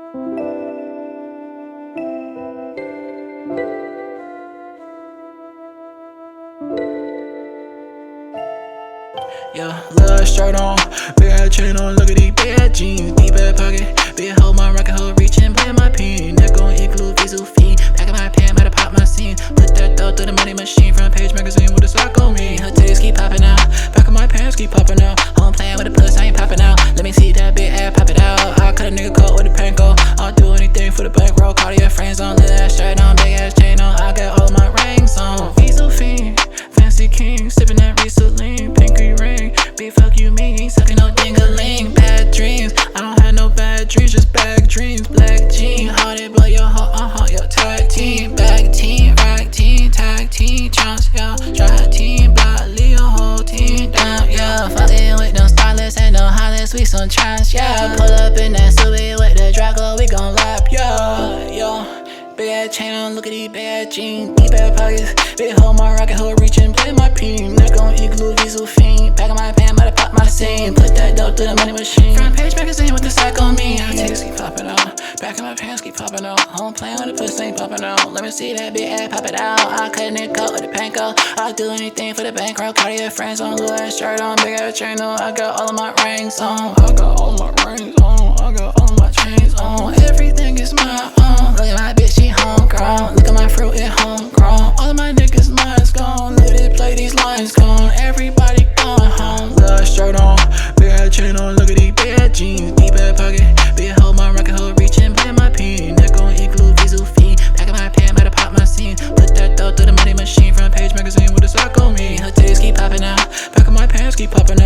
Yeah, little shirt on, big ass chain on, look at these bad jeans, deep ass pocket, big hoe, my rocket hoe, reaching, play my pin, neck on igloo, visual fiend, back in my pan, better pop my scene, put that dough through the money machine, front page magazine with a sock on me, her titties keep popping out, back of my pants keep popping out, home playing with the puss, I ain't popping out, let me see that big ass pop it out, I cut a nigga coat with a panko, I'll do anything for the bankroll, call your friends on, little ass shirt on, big ass chain on, I got all my rings on, visual fiend, fancy king, sipping that Riesling, pinky ring, big fuck you mean, sucking no ding-a-ling, bad dreams, I don't have no bad dreams, just bad dreams, black jean, hearted but your heart, your tag team, back team, rack team, tag team, chance, yeah, try team, block, leave your whole team down, yeah, fucking with them stylists and them hollers, we some trance, yeah, pull up in that Subi with the Draco, we gon' lap, yeah, yo. Big ass chain on, look at these bad jeans, deep ass pockets, big hoe, my rocket hoe, reaching, play my peen, neck on igloo, visual fiend, back of my pan, better pop my scene, put that dough through the money machine, front page magazine with the sack on me, her titties keep popping out, back of my pants keep popping out, home playing with the pussy ain't popping out, let me see that big ass pop it out, I cut a nigga coat with a panko, I'll do anything for the bankroll, call your friends on, little ass shirt on, big ass chain on, I got all of my rings on, I got all of my rings on, I got all of my chains on, everything is my own, look at my bitch, she homegrown, look at my fruit, it homegrown, all of my niggas mine's gone, let it play these lines gone, everybody going home, little shirt on, big ass chain on, look at these bad jeans, deep ass pocket, big hoe, my rocket hoe, reaching, play my pin, neck on igloo, visual fiend, back of my pan, better pop my scene, put that dough through the money machine, front page magazine with a sock on me, her titties keep popping out, back of my pants keep popping